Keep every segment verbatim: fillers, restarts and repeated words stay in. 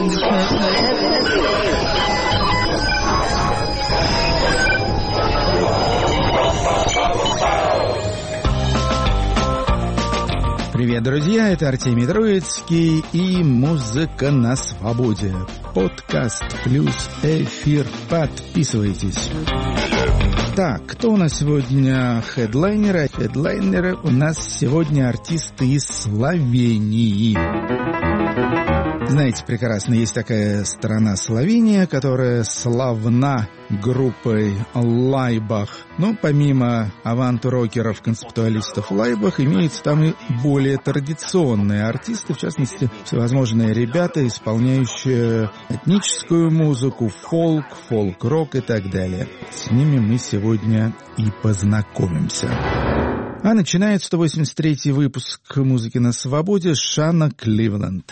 Привет, друзья, это Артемий Троицкий и «Музыка на свободе». Подкаст плюс эфир. Подписывайтесь. Так, кто у нас сегодня хедлайнеры? Хедлайнеры у нас сегодня артисты из Словении. Знаете, прекрасно, есть такая страна Словения, которая славна группой Лайбах. Но помимо авант-рокеров, концептуалистов Лайбах, имеются там и более традиционные артисты, в частности, всевозможные ребята, исполняющие этническую музыку, фолк, фолк-рок и так далее. С ними мы сегодня и познакомимся. А начинает сто восемьдесят третий выпуск «Музыки на свободе» Шана Кливленд.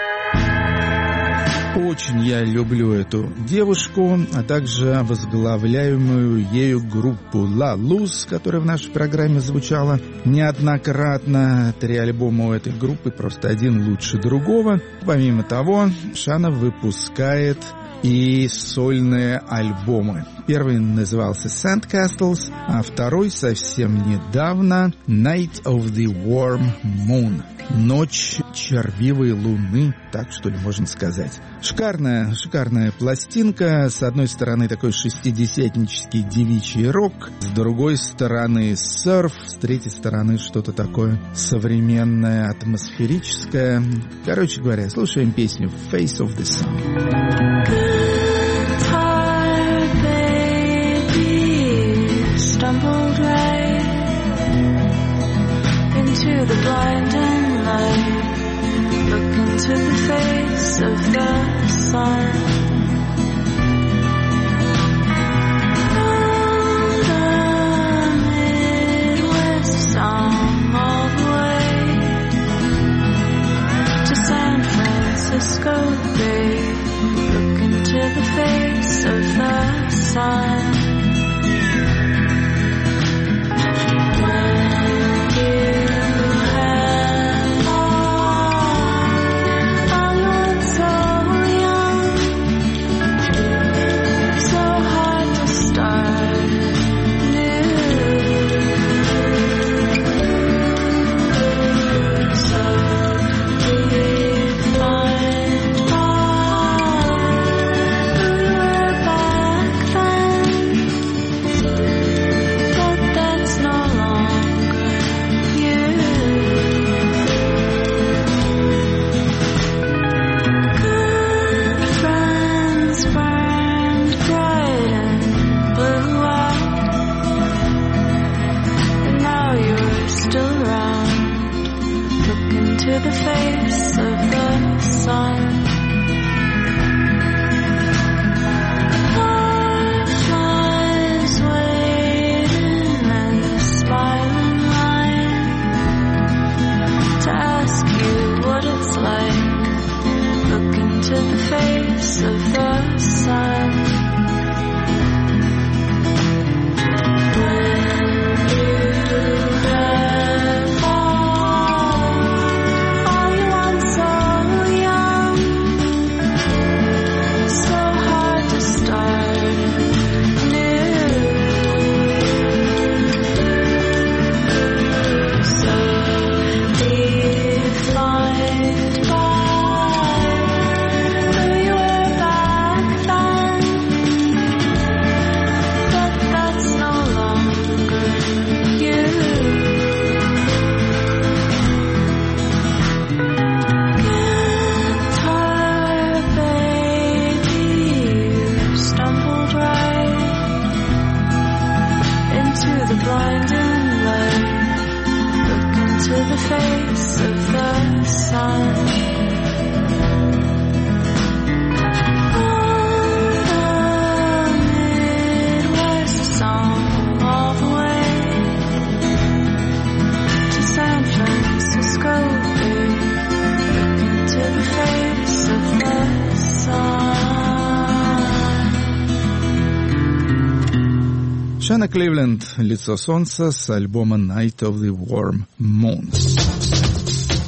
Очень я люблю эту девушку, а также возглавляемую ею группу La Luz, которая в нашей программе звучала неоднократно. Три альбома у этой группы, просто один лучше другого. Помимо того, Шана выпускает и сольные альбомы. Первый назывался Sandcastles, а второй совсем недавно Night of the Warm Moon. Ночь червивой луны, так что ли можно сказать. Шикарная, шикарная пластинка. С одной стороны такой шестидесятнический девичий рок, с другой стороны серф, с третьей стороны что-то такое современное, атмосферическое. Короче говоря, слушаем песню Face of the Sun. Stumbled right into the blinding light. Look into the face of the sun. From the Midwest song all the way to San Francisco Bay. Look into the face of the sun. Шана Кливленд, «Лицо солнца» с альбома Night of the Warm Moon.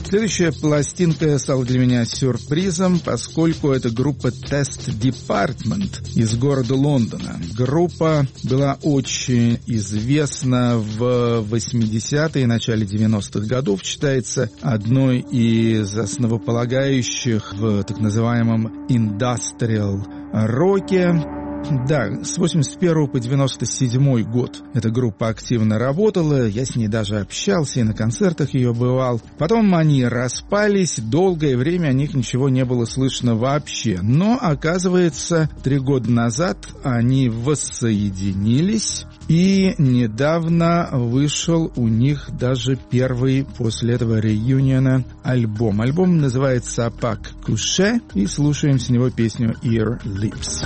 Следующая пластинка стала для меня сюрпризом, поскольку это группа Test Department из города Лондона. Группа была очень известна в восьмидесятые и начале девяностых годов, считается одной из основополагающих в так называемом индастриал роке. Да, с восемьдесят первого по девяносто седьмой год эта группа активно работала, я с ней даже общался и на концертах ее бывал. Потом они распались, долгое время о них ничего не было слышно вообще. Но, оказывается, три года назад они воссоединились, и недавно вышел у них даже первый после этого реюниона альбом. Альбом называется «Апак Куше», и слушаем с него песню «Ear Lips».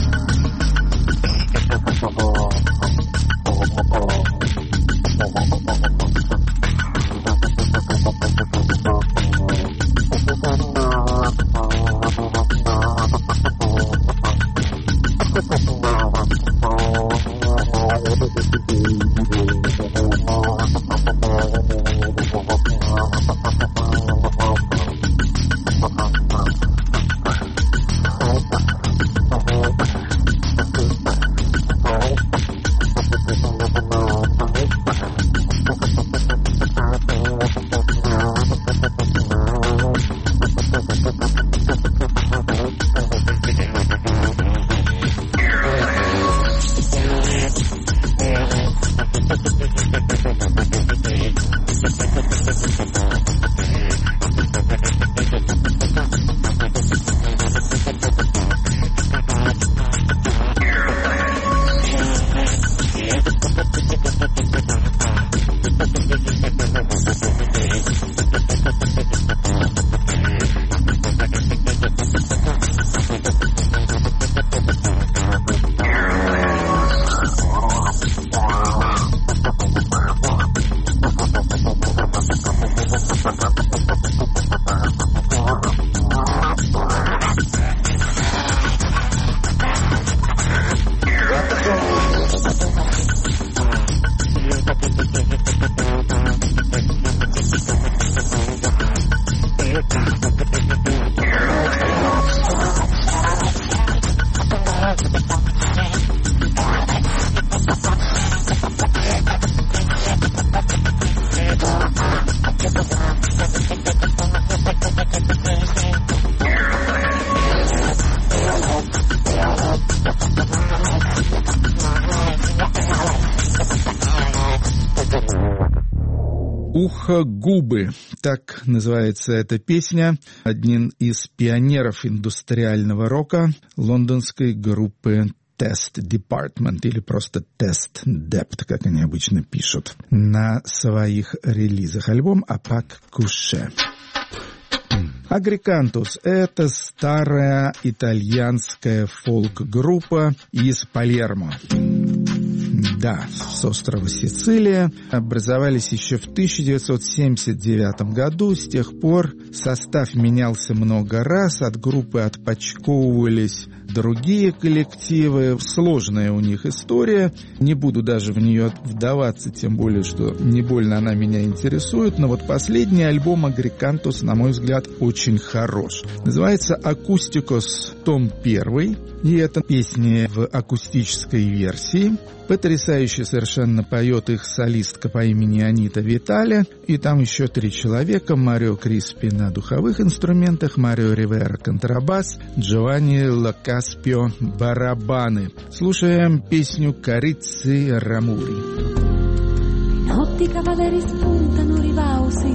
«Ухо-губы». Так называется эта песня. Один из пионеров индустриального рока лондонской группы Test Department, или просто Test Dept, как они обычно пишут на своих релизах. Альбом «Апак Куше». Агрикантус — это старая итальянская фолк-группа из Палермо. Да, с острова Сицилия. Образовались еще в тысяча девятьсот семьдесят девятом году. С тех пор состав менялся много раз. От группы отпочковывались другие коллективы. Сложная у них история. Не буду даже в нее вдаваться, тем более, что не больно она меня интересует. Но вот последний альбом Агрикантус, на мой взгляд, очень хорош. Называется «Акустикос», том первый. И это песни в акустической версии. Потрясающе совершенно поет их солистка по имени Анита Виталя. И там еще три человека. Марио Криспи на духовых инструментах, Марио Ривера контрабас, Джованни Лакаспио барабаны. Слушаем песню «Карици Рамури». Notti cavalieri spuntano rivausi,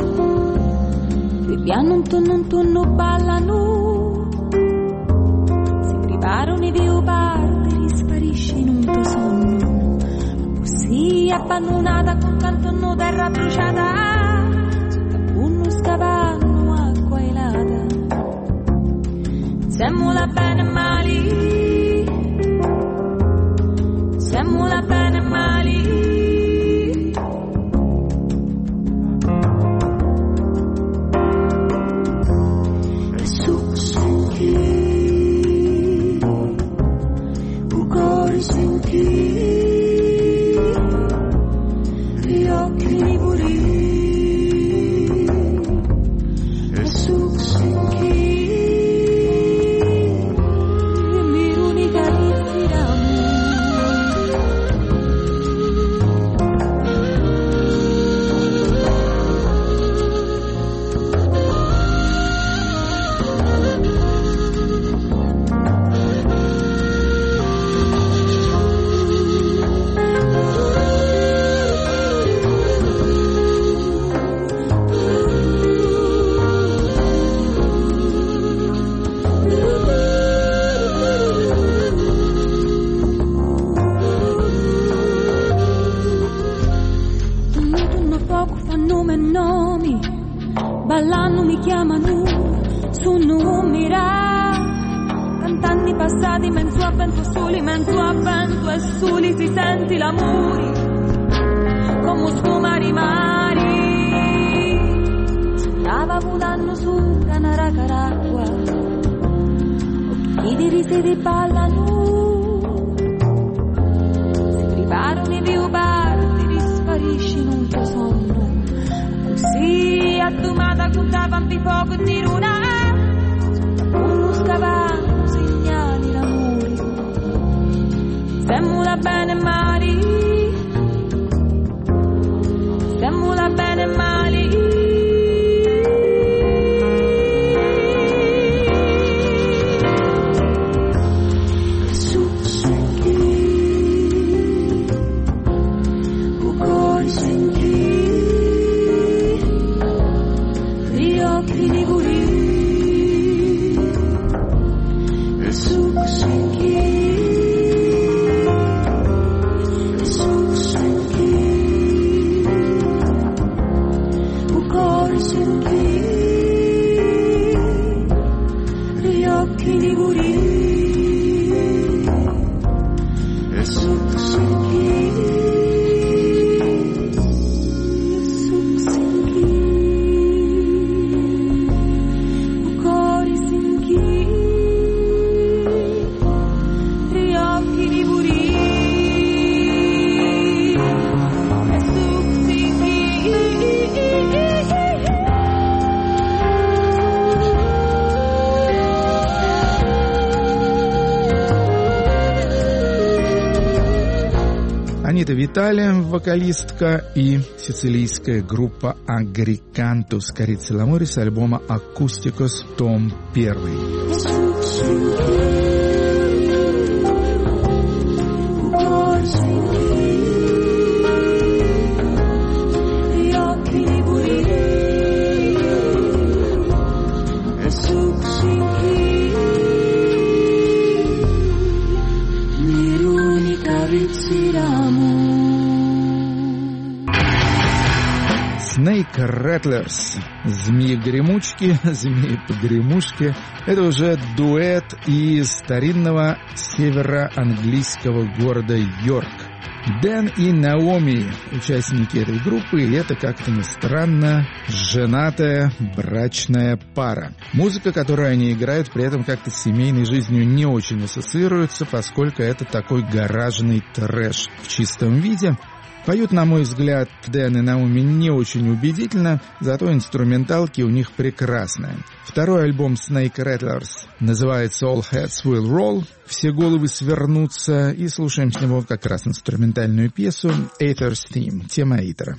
di piano intorno intorno ballano, si preparano i vioparderi, sparisce in un tuo sogno, così abbandonata con canto terra bruciata, sotto a punno scavano acqua elata, semmola bene e male, semmola bene e male. passati mensu a vento soli, mensu a vento e soli si senti l'amore come sfumari mari. Stava volando su canara caracqua, occhi di risi di ballano, si privarono i più bardi, risparisci in un tuo sonno, così addumata contavan di poco di luna, uno scavano segnali l'amore, semmula bene mari, semmula bene mari. Анита Виталия, вокалистка, и сицилийская группа Агрикантус Карицеламори с альбома «Акустикос. Том первый». Snake Rattlers, змеи-гремучки, змеи-погремушки. Это уже дуэт из старинного североанглийского города Йорк. Дэн и Наоми, участники этой группы, и это, как-то ни странно, женатая брачная пара. Музыка, которую они играют, при этом как-то с семейной жизнью не очень ассоциируется, поскольку это такой гаражный трэш в чистом виде. Поют, на мой взгляд, Дэн и Наоми не очень убедительно, зато инструменталки у них прекрасные. Второй альбом Snake Rattlers называется All Heads Will Roll, все головы свернутся, и слушаем с него как раз инструментальную пьесу Aether's Theme, тема Эйтера.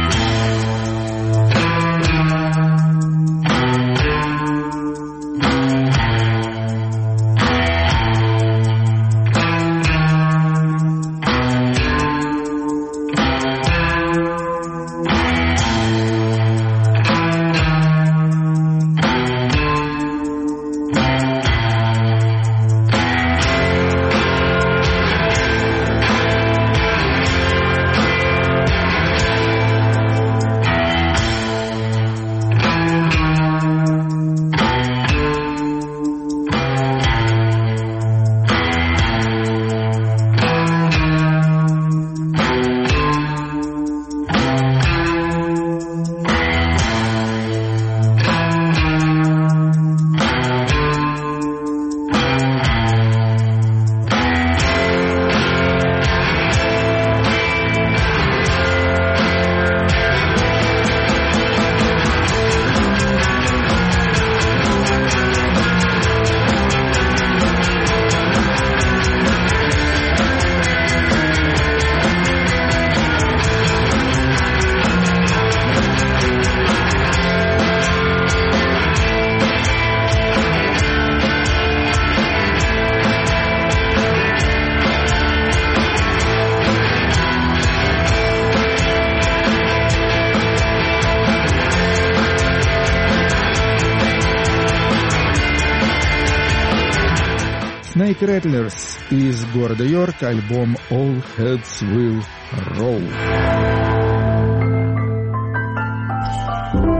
Snake Rattlers из города Йорк, альбом All Heads Will Roll.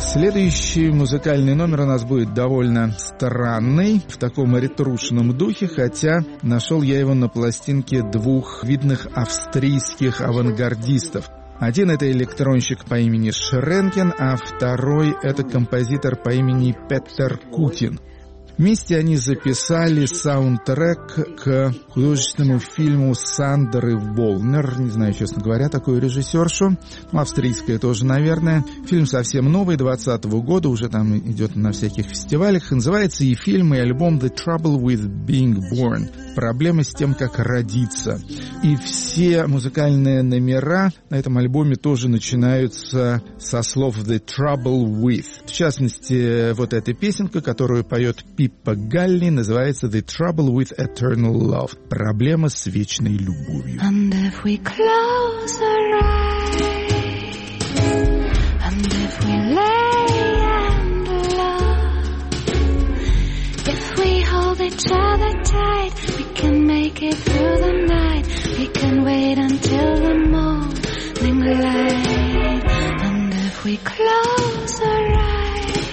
Следующий музыкальный номер у нас будет довольно странный, в таком ретрушном духе, хотя нашел я его на пластинке двух видных австрийских авангардистов. Один — это электронщик по имени Шренкен, а второй — это композитор по имени Петер Кутин. Вместе они записали саундтрек к художественному фильму Сандры Волнер. Не знаю, честно говоря, такую режиссершу. Ну, австрийская тоже, наверное. Фильм совсем новый, двадцатого года, уже там идет на всяких фестивалях. Называется и фильм, и альбом «The Trouble with Being Born». Проблема с тем, как родиться. И все музыкальные номера на этом альбоме тоже начинаются со слов «The Trouble with». В частности, вот эта песенка, которую поет Пиппа Галли, называется «The Trouble with Eternal Love». Проблема с вечной любовью. And if we close our eyes, and if we lay and love, if we hold each other tight, we can make it through the night. We can wait until the morning light. And if we close our eyes,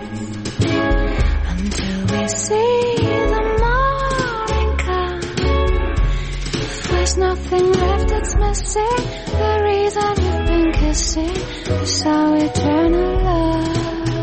until we see the morning come, if there's nothing left that's missing, the reason you've been kissing is our eternal love.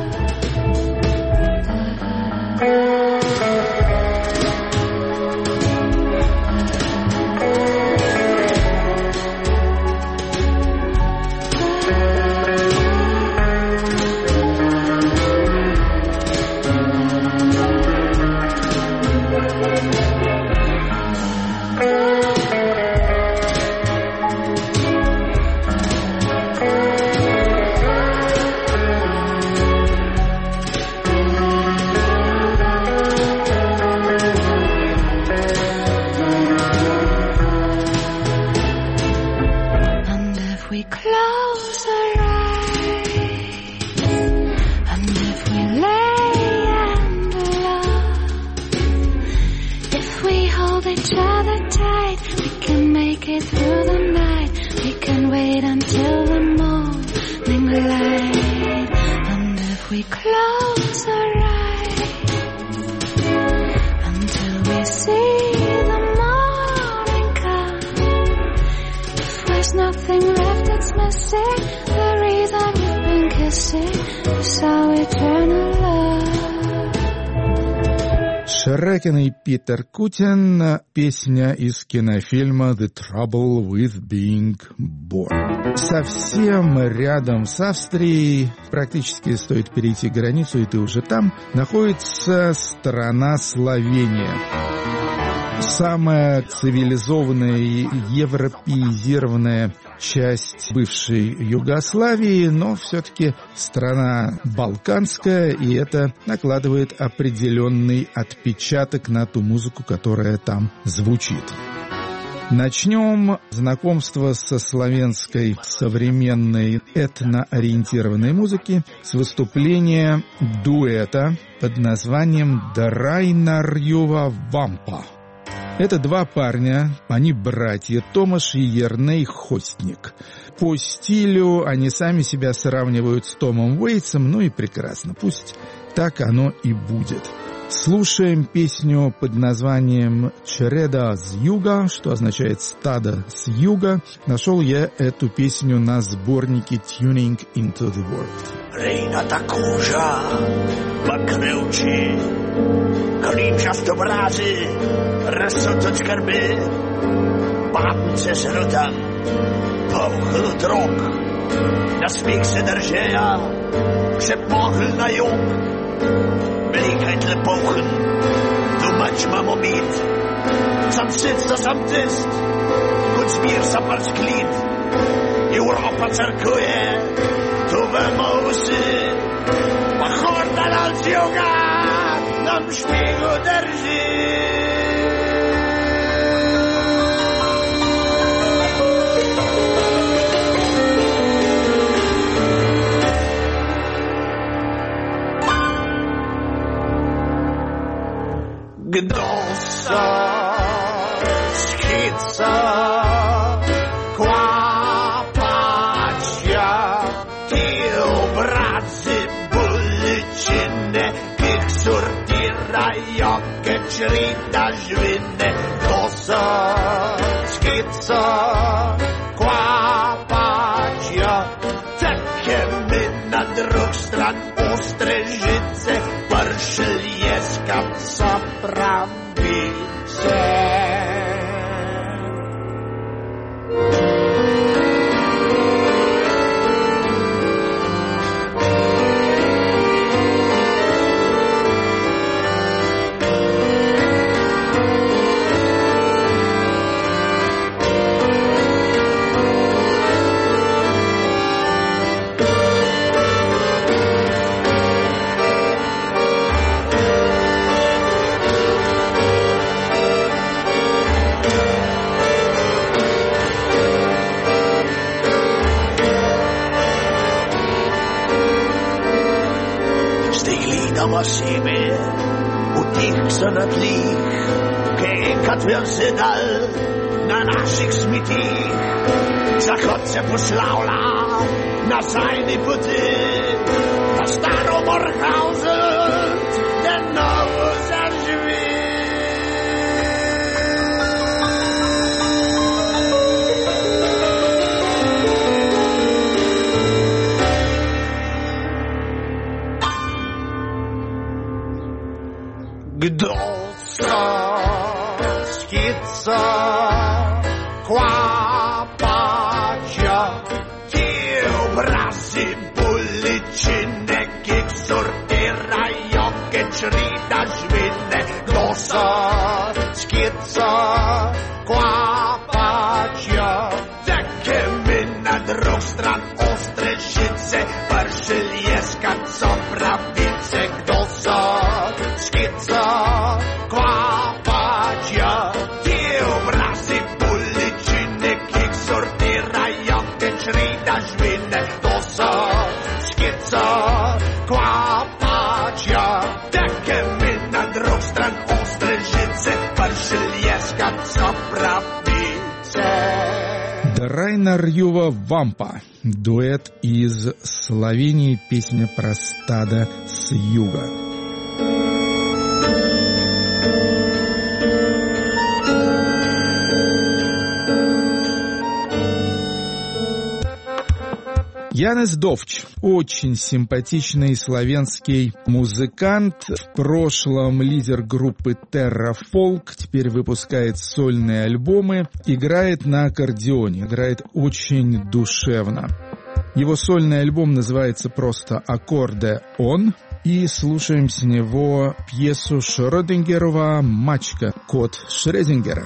Шренкен и Питер Кутин, песня из кинофильма «The Trouble with Being Born». Совсем рядом с Австрией, практически стоит перейти границу, и ты уже там, находится страна Словения. Самая цивилизованная и европеизированная часть бывшей Югославии, но все-таки страна балканская, и это накладывает определенный отпечаток на ту музыку, которая там звучит. Начнем знакомство со славянской современной этноориентированной музыки с выступления дуэта под названием «Драйнарьюва Вампа». Это два парня, они братья, Томаш и Ерней Хостник. По стилю они сами себя сравнивают с Томом Уэйтсом, ну и прекрасно, пусть так оно и будет. Слушаем песню под названием «Череда с юга», что означает «стадо с юга». Нашел я эту песню на сборнике «Tuning into the World». Rejnata kůža, bakryłci, klínčasto brázy, rasotoč krby, bátnice s rutam, pouchl drog, na smích se držeja, přepohl na jung, Blickheit pochen, du manchmal moment, sam sitzt das am Tist, und spielst sam als Glied, Europa cerkuje, tu wymusy, pochorda als yoga, nam śmigu drży. Gdosa, skica, kłapacia, i obrazy che ci ridasvinde cosa schizza qua pacia che mi na drug stran ostre žice pršelje skapca pravice. Massime, u tih sanatlich, kejkat vjazidal, na naših smetih, Zahod se poslavlja na seine poti, na staro Morghausen, der novo zaživi. Kdo so skica, kva pača, ti obrazi bolečine, ki sortirajo, ki črida žvine. Kdo so skica, kva pača, teke mi na drug stran ostre žice, pršelje skaco pravice. Kdo so skica, kva pača, ti obrazi bolečine, ki sortirajo, ki črida žvine. Kdo so skica, kva pača, teke mi na drug stran ostre žice, pršelje skaco pravice. Райнер Юва «Вампа». Дуэт из Словении. Песня про стадо с юга. Янес Довч. Очень симпатичный славянский музыкант. В прошлом лидер группы Terra Folk. Теперь выпускает сольные альбомы. Играет на аккордеоне. Играет очень душевно. Его сольный альбом называется просто «Аккорде Он». И слушаем с него пьесу Шрёдингерова «Мачка. Кот Шрёдингера».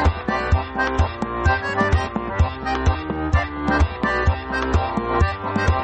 Thank you.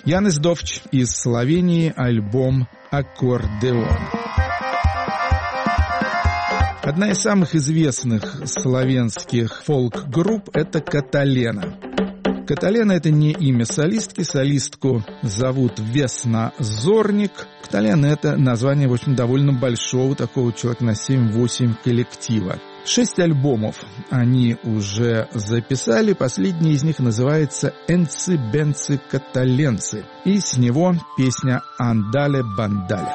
Янис Довч из Словении, альбом «Аккордеон». Одна из самых известных славянских фолк-групп – это Каталена. Каталена – это не имя солистки, солистку зовут Весна Зорник. Каталена – это название, в общем, довольно большого, такого человек на семь-восемь коллектива. Шесть альбомов они уже записали, последний из них называется «Энци Бенци Каталенцы», и с него песня «Андале Бандале».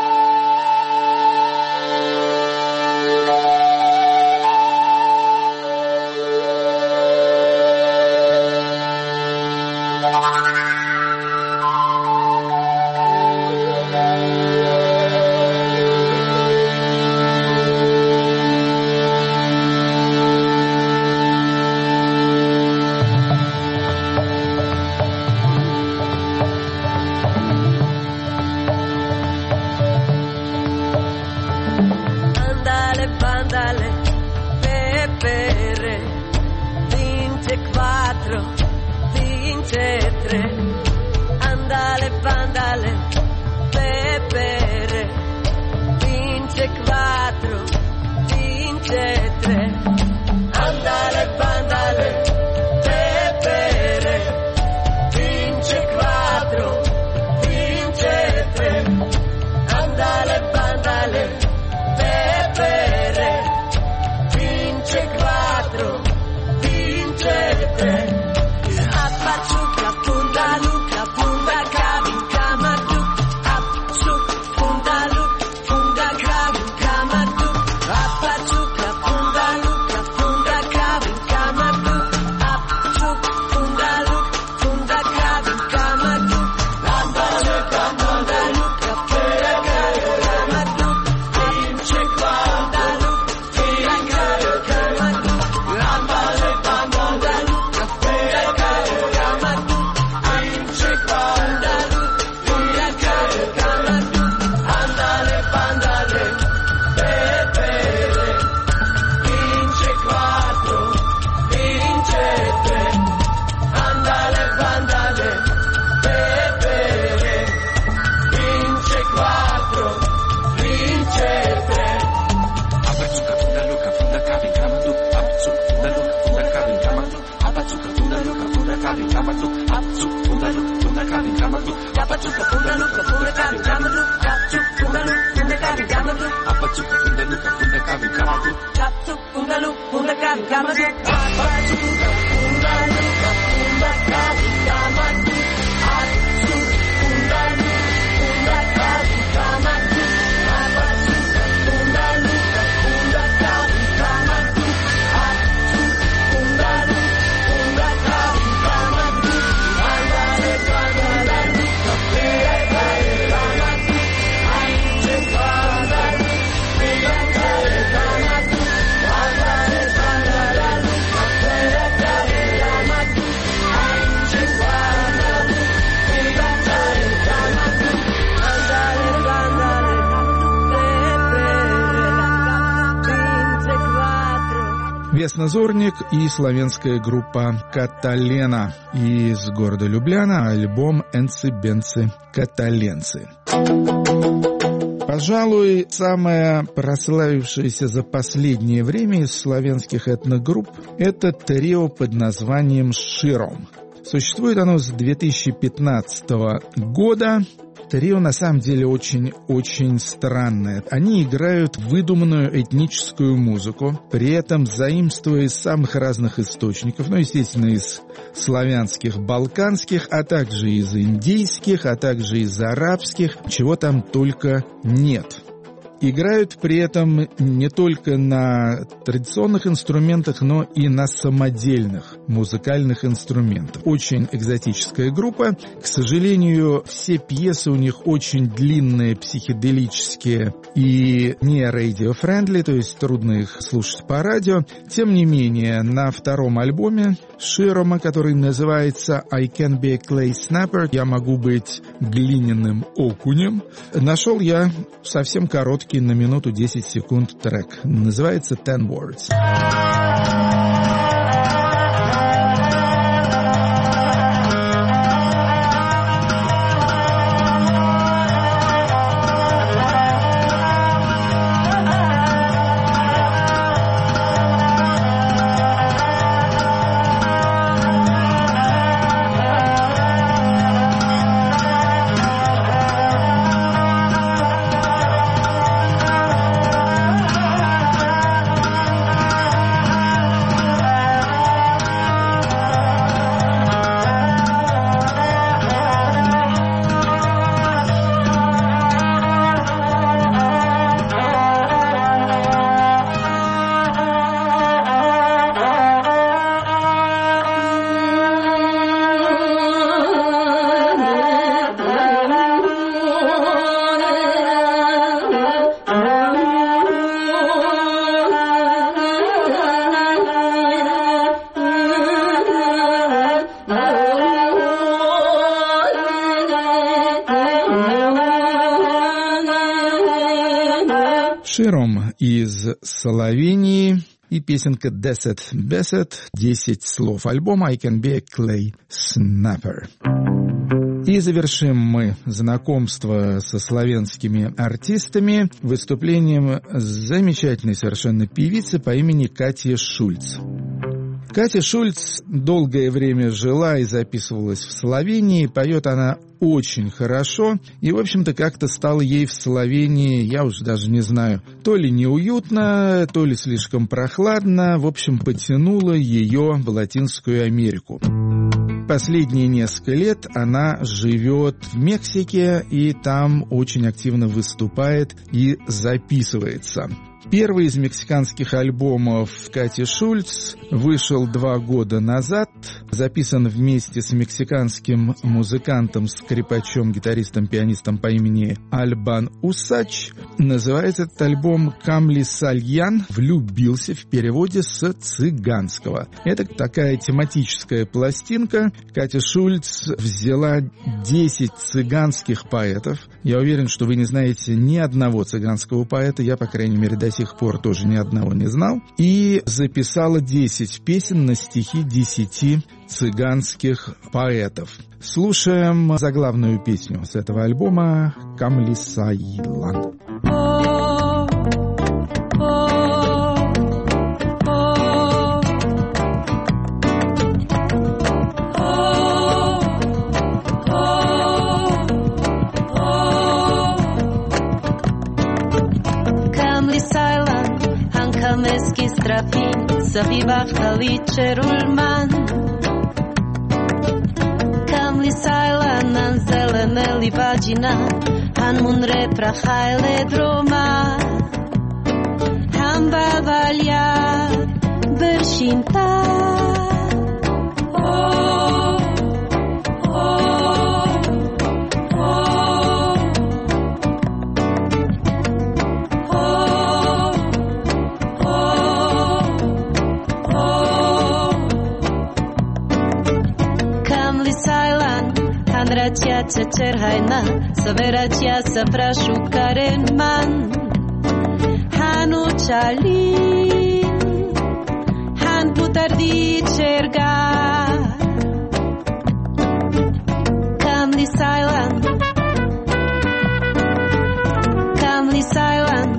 Весна Зорник и славянская группа Каталена из города Любляна, альбом «Энци Бенци Каталенцы». Пожалуй, самая прославившаяся за последнее время из славянских этногрупп – это трио под названием «Широм». Существует оно с две тысячи пятнадцатого года. Трио на самом деле очень-очень странное. Они играют выдуманную этническую музыку, при этом заимствуя из самых разных источников, ну, естественно, из славянских, балканских, а также из индийских, а также из арабских, чего там только нет. Играют при этом не только на традиционных инструментах, но и на самодельных музыкальных инструментах. Очень экзотическая группа. К сожалению, все пьесы у них очень длинные, психоделические и не radio-friendly, то есть трудно их слушать по радио. Тем не менее, на втором альбоме Широма, который называется «I can be a clay snapper», «Я могу быть глиняным окунем», нашел я совсем короткий на минуту десять секунд трек. Называется «Ten Words». Широм из Словении и песенка «Десет Бесет», десять слов альбома «I Can Be a Clay Snapper». И завершим мы знакомство со славянскими артистами выступлением замечательной совершенно певицы по имени Катя Шульц. Катя Шульц долгое время жила и записывалась в Словении. Поет она очень хорошо. И, в общем-то, как-то стало ей в Словении, я уж даже не знаю, то ли неуютно, то ли слишком прохладно. В общем, потянуло ее в Латинскую Америку. Последние несколько лет она живет в Мексике и там очень активно выступает и записывается. Первый из мексиканских альбомов Кати Шульц вышел два года назад, записан вместе с мексиканским музыкантом, скрипачом, гитаристом, пианистом по имени Альбан Усач. Называется этот альбом «Камли Сальян влюбился», в переводе с цыганского. Это такая тематическая пластинка. Катя Шульц взяла десять цыганских поэтов. Я уверен, что вы не знаете ни одного цыганского поэта, я, по крайней мере, до сих пор тоже ни одного не знал, и записала десять песен на стихи десяти цыганских поэтов. Слушаем заглавную песню с этого альбома «Камли Сальян». סביבך חלית שרולמן קם לי סיילן זלנה ליבג'ינה הנמונרה פרחה לדרומה המבבליה ברשינתה Cia cerhaina saveracia saprashu karenman hanu chalin han putardi cerga Kamli silent Kamli silent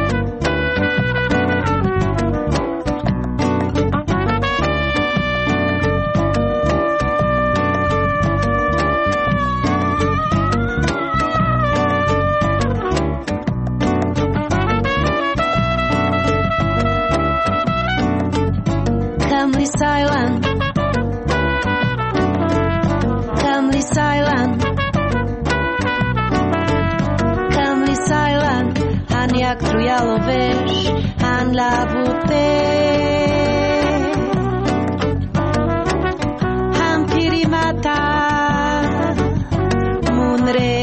Silent, calmly silent, calmly silent. Han jak trujalo veš, han labute, han pirimata, munre.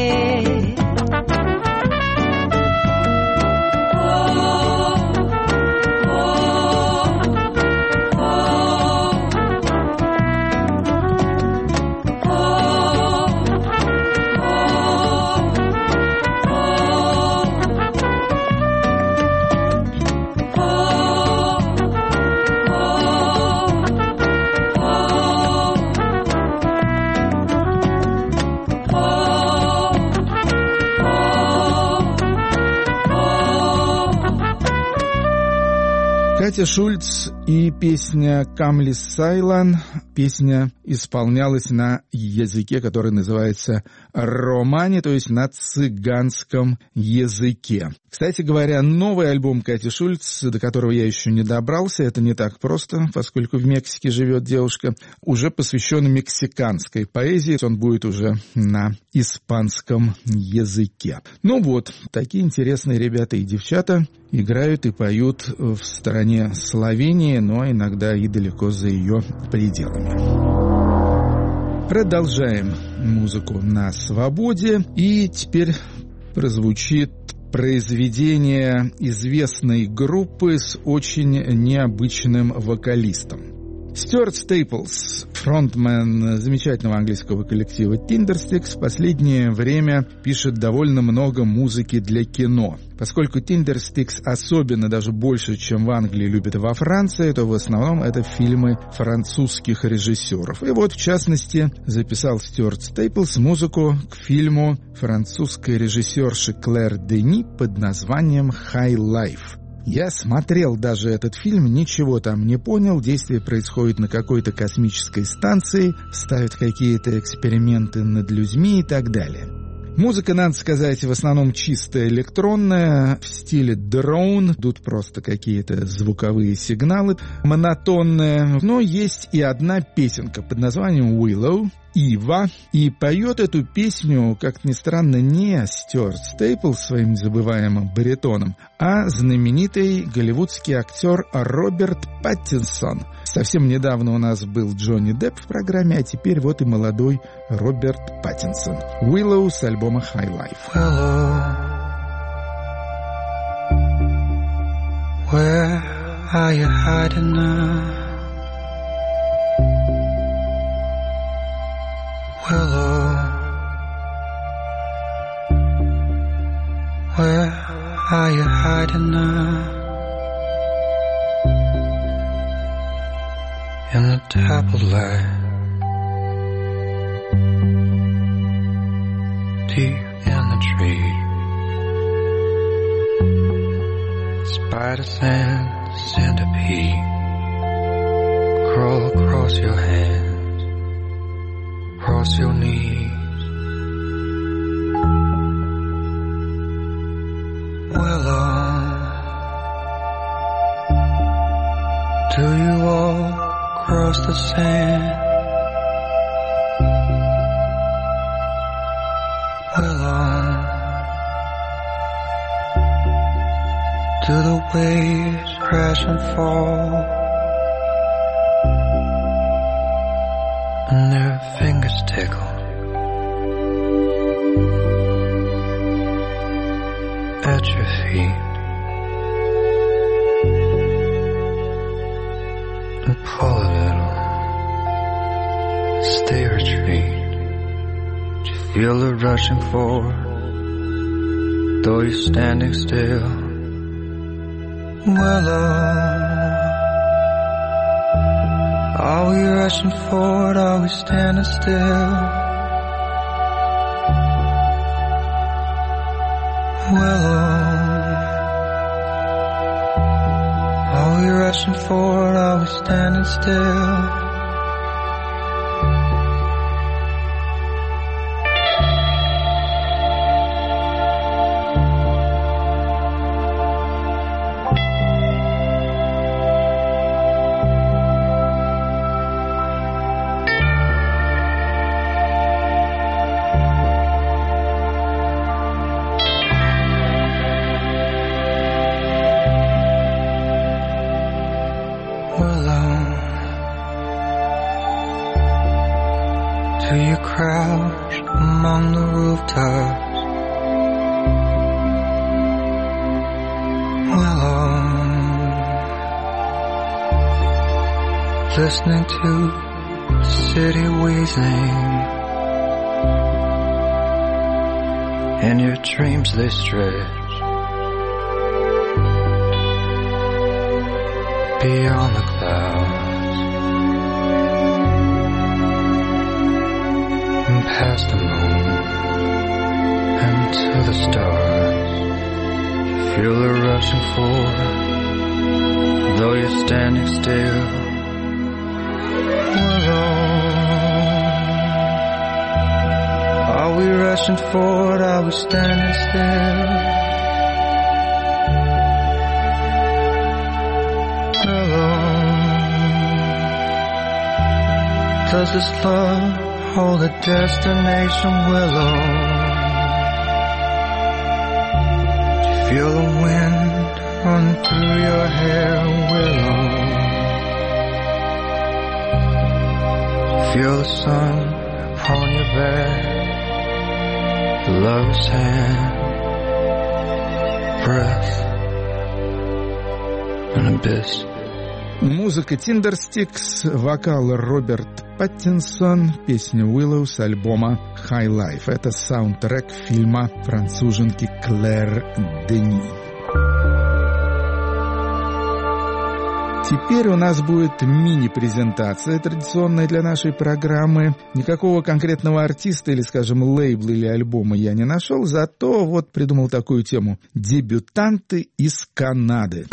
Катя Шульц и песня «Камли Сайлан». Песня исполнялась на языке, который называется романи, то есть на цыганском языке. Кстати говоря, новый альбом Кати Шульц, до которого я еще не добрался, это не так просто, поскольку в Мексике живет девушка, уже посвящен мексиканской поэзии. Он будет уже на испанском языке. Ну вот, такие интересные ребята и девчата играют и поют в стороне Словении, но иногда и далеко за ее пределами. Продолжаем музыку на свободе, и теперь прозвучит произведение известной группы с очень необычным вокалистом. Стюарт Стейплс, фронтмен замечательного английского коллектива Tindersticks, в последнее время пишет довольно много музыки для кино. Поскольку Tindersticks особенно даже больше, чем в Англии, любят во Франции, то в основном это фильмы французских режиссеров. И вот, в частности, записал Стюарт Стейплс музыку к фильму французской режиссерши Клэр Дени под названием «High Life». Я смотрел даже этот фильм, ничего там не понял, действие происходит на какой-то космической станции, ставят какие-то эксперименты над людьми и так далее. Музыка, надо сказать, в основном чисто электронная, в стиле дрон, тут просто какие-то звуковые сигналы монотонные, но есть и одна песенка под названием «Willow», Ива, и поет эту песню, как ни странно, не Стюарт Стейплс своим незабываемым баритоном, а знаменитый голливудский актер Роберт Паттинсон. Совсем недавно у нас был Джонни Депп в программе, а теперь вот и молодой Роберт Паттинсон. Willow с альбома High Life. Willow, where are you hiding now? Willow, where are you hiding now? In the dappled light, deep in the tree, spiders and centipede crawl across your hands, across your knees. Willow, do you walk across the sand? Willow, do the waves crash and fall, and their fingers tickle at your feet, and pull a little, stay retreat. Do you feel the rushing forward, though you're standing still? Willow, are we rushing forward, are we standing still? Willow, are we rushing forward, are we standing still? Do you crouch among the rooftops? Willow, listening to the city wheezing. In your dreams they stretch beyond the clouds, past the moon and to the stars. You feel the rushing forward, though you're standing still. Willow, are we rushing forward, are we standing still? Willow, does this love hold a destination? Willow, do you feel the wind run through your hair? Willow, do you feel the sun upon your back? Love's hand, breath, an abyss Музыка Tindersticks, вокал Роберт Паттинсон, песня Willow с альбома High Life. Это саундтрек фильма француженки Клэр Дени. Теперь у нас будет мини-презентация, традиционная для нашей программы. Никакого конкретного артиста или, скажем, лейбла или альбома я не нашел, зато вот придумал такую тему. Дебютанты из Канады.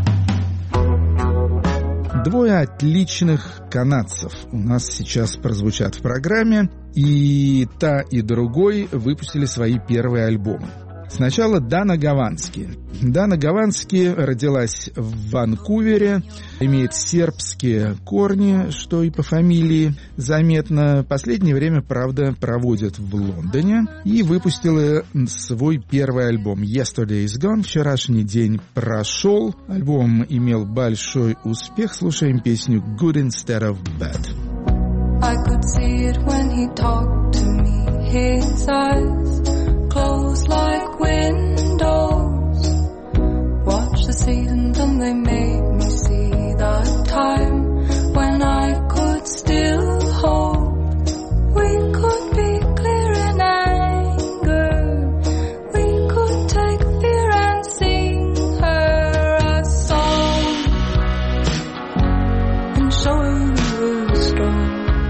Двое отличных канадцев у нас сейчас прозвучат в программе, и та, и другой выпустили свои первые альбомы. Сначала Дана Гавански. Дана Гавански родилась в Ванкувере, имеет сербские корни, что и по фамилии заметно. Последнее время, правда, проводит в Лондоне и выпустила свой первый альбом «Yesterday is Gone», «Вчерашний день прошел». Альбом имел большой успех. Слушаем песню «Good Instead of Bad». I could see it when he talked to me, his eyes closed like windows. Watch the seasons and they made me see the time when I could still hope. We could be clear in anger, we could take fear and sing her a song and show her we were strong.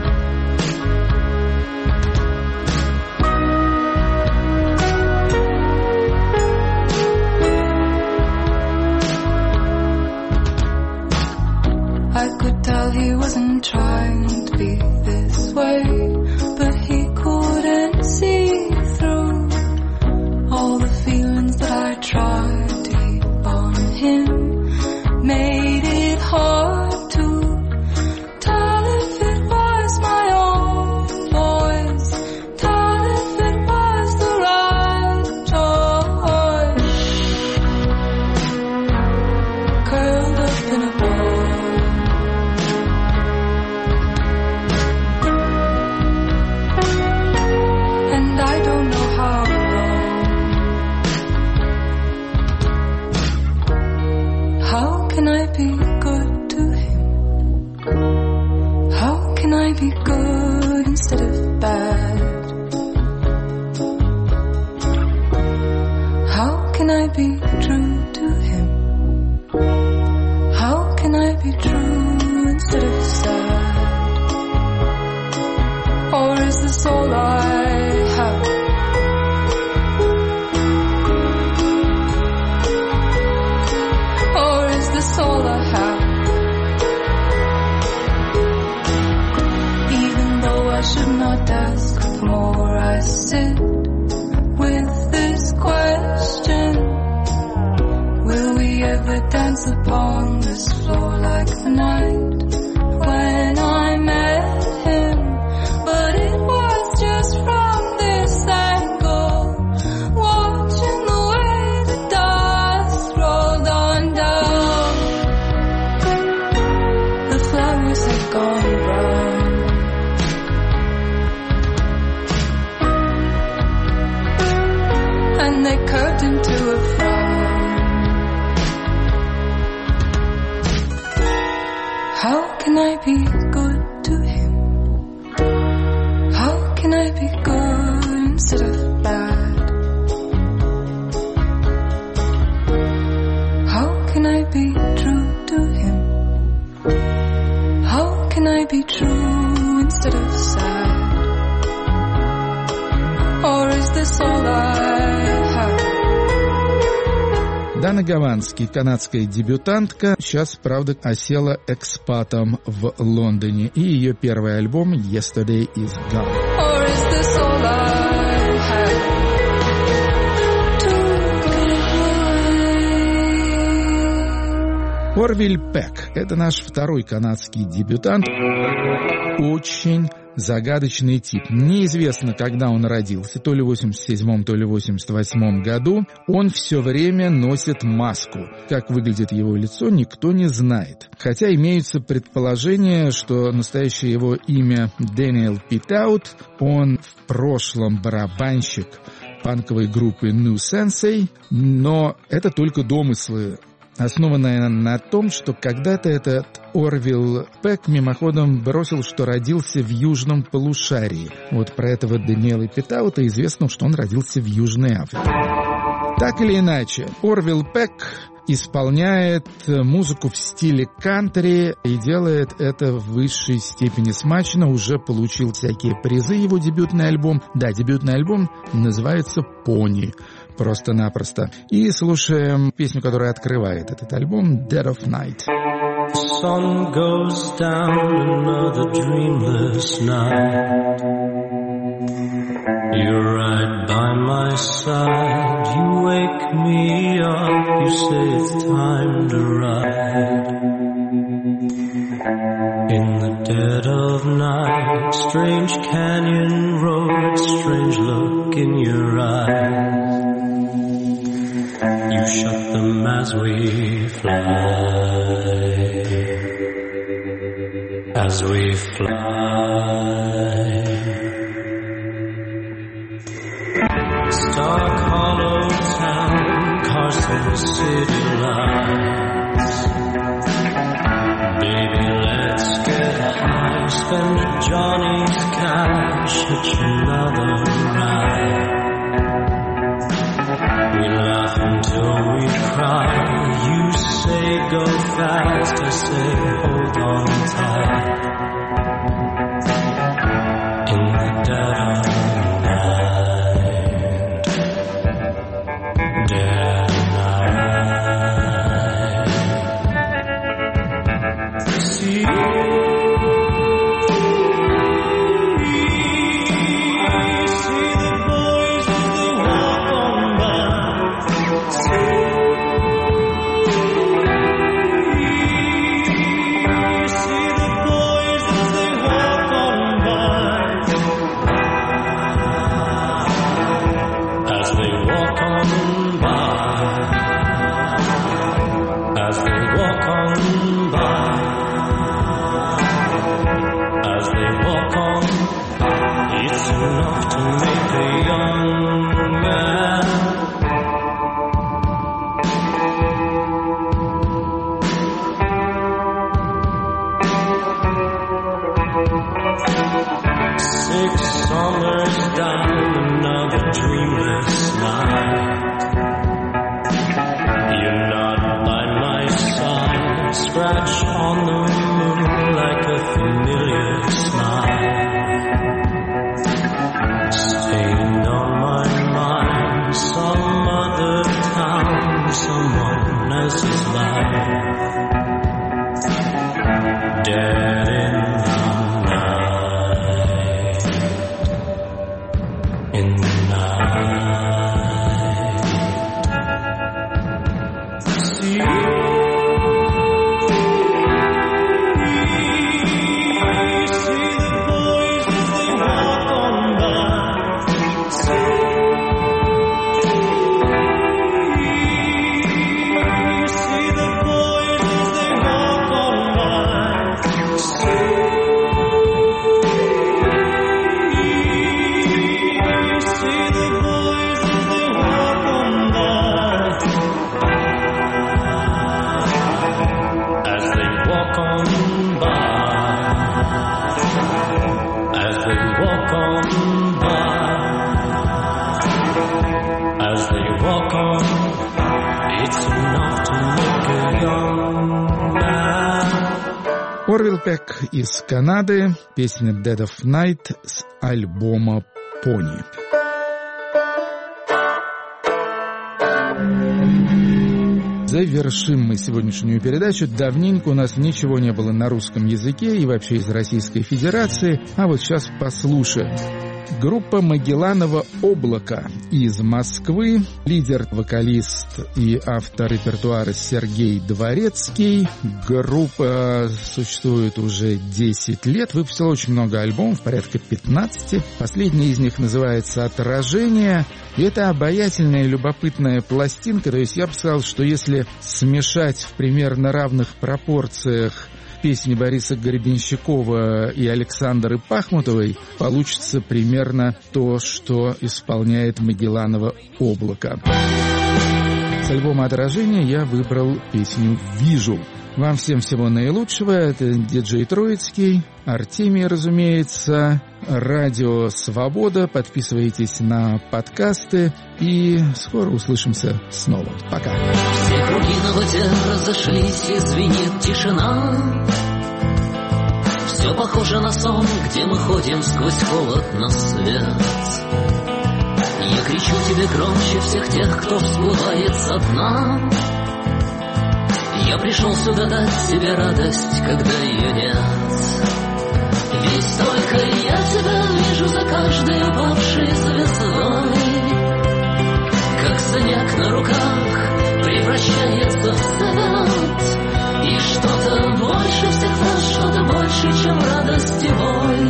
I could tell he wasn't trying to be this way, but he couldn't see through all the feelings that I tried to heap on him. Made it hard to tell if it was my own voice, tell if it was the right choice. Curled up in a ball, I don't know how long. How can I be good to him? How can I be good instead of bad? How can I be true to him? How can I be true instead of sad? Or is this all I have? Or is this all I have? Even though I should not ask for more, I sit with this question. Will we ever dance upon this floor like the night when I met him? But it was just from this angle, watching the way the dust rolled on down. The flowers had gone brown, and they curved into a frown. How can I be good to him? How can I be good instead of bad? How can I be true to him? How can I be true instead of sad? Or is this all I have? Дана Гавански, канадская дебютантка, сейчас, правда, осела экспатом в Лондоне, и ее первый альбом «Yesterday is Gone». Or is this all I have to give away? Орвиль Пек – это наш второй канадский дебютант. Очень загадочный тип. Неизвестно, когда он родился, то ли в восемьдесят седьмом, то ли в восемьдесят восьмом году. Он все время носит маску. Как выглядит его лицо, никто не знает. Хотя имеются предположения, что настоящее его имя Дэниел Питаут. Он в прошлом барабанщик панковой группы New Sensei, но это только домыслы. основанная на том, что когда-то этот Орвилл Пек мимоходом бросил, что родился в южном полушарии. Вот про этого Даниэла Питаута известно, что он родился в Южной Африке. Так или иначе, Орвилл Пек исполняет музыку в стиле кантри и делает это в высшей степени смачно, уже получил всякие призы его дебютный альбом. Да, дебютный альбом называется «Пони», просто-напросто. И слушаем песню, которая открывает этот альбом, «Dead of Night». The sun goes down, another dreamless night. You're right by my side, you wake me up, you say it's time to ride. In the dead of night, strange canyon road, strange look in your eyes. You shut them as we fly, as we fly. Stark hollow town, Carson city lights. Baby, let's get high, spend Johnny's cash, hitch another ride. We laugh until we cry. You say go fast, I say hold on tight. In the dead of night, dead night. See you. Орвилл Пек из Канады, песня «Dead of Night» с альбома «Пони». Завершим мы сегодняшнюю передачу. Давненько у нас ничего не было на русском языке и вообще из Российской Федерации, а вот сейчас послушаем. Группа «Магелланово облако» из Москвы, лидер, вокалист и автор репертуара Сергей Дворецкий. Группа существует уже десять лет, выпустила очень много альбомов, порядка пятнадцати. Последний из них называется «Отражение». И это обаятельная и любопытная пластинка, то есть я бы сказал, что если смешать в примерно равных пропорциях песни Бориса Гребенщикова и Александры Пахмутовой, получится примерно то, что исполняет Магелланово облако. С альбома «Отражение» я выбрал песню «Вижу». Вам всем всего наилучшего. Это диджей Троицкий, Артемий, разумеется, Радио Свобода. Подписывайтесь на подкасты и скоро услышимся снова. Пока. Все круги на воде разошлись, и звенит тишина. Все похоже на сон, где мы ходим сквозь холод на свет. Я кричу тебе громче всех тех, кто всплывает со дна. Я пришел сюда дать себе радость, когда ее нет. Ведь только я тебя вижу за каждой упавшей звездой. Как снег на руках превращается в свет. И что-то больше всех нас, что-то больше, чем радость и боль.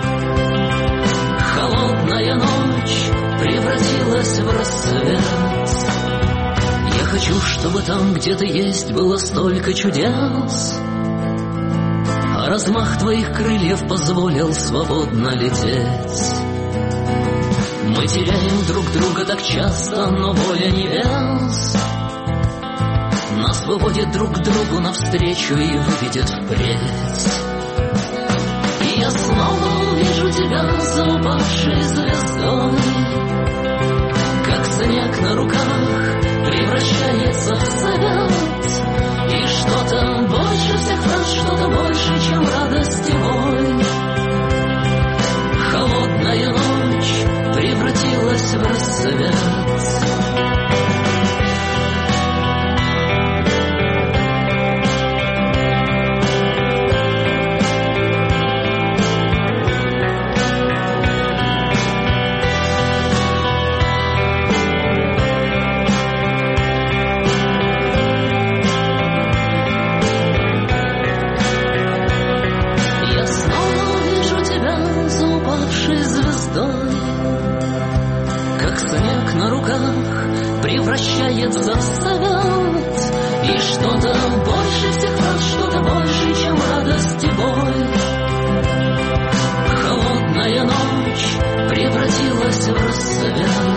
Холодная ночь превратилась в рассвет. Я хочу, чтобы там, где ты есть, было столько чудес, а размах твоих крыльев позволил свободно лететь. Мы теряем друг друга так часто, но воля небес нас выводит друг к другу навстречу и выведет впредь. И я снова увижу тебя за упавшей звездой. Как снег на руках превращается в свет. И что-то больше всех раз, что-то больше, чем радость и боль. Холодная ночь превратилась в рассвет. Превращается в свет. И что-то больше всех раз, что-то больше, чем радость и боль. Холодная ночь превратилась в рассвет.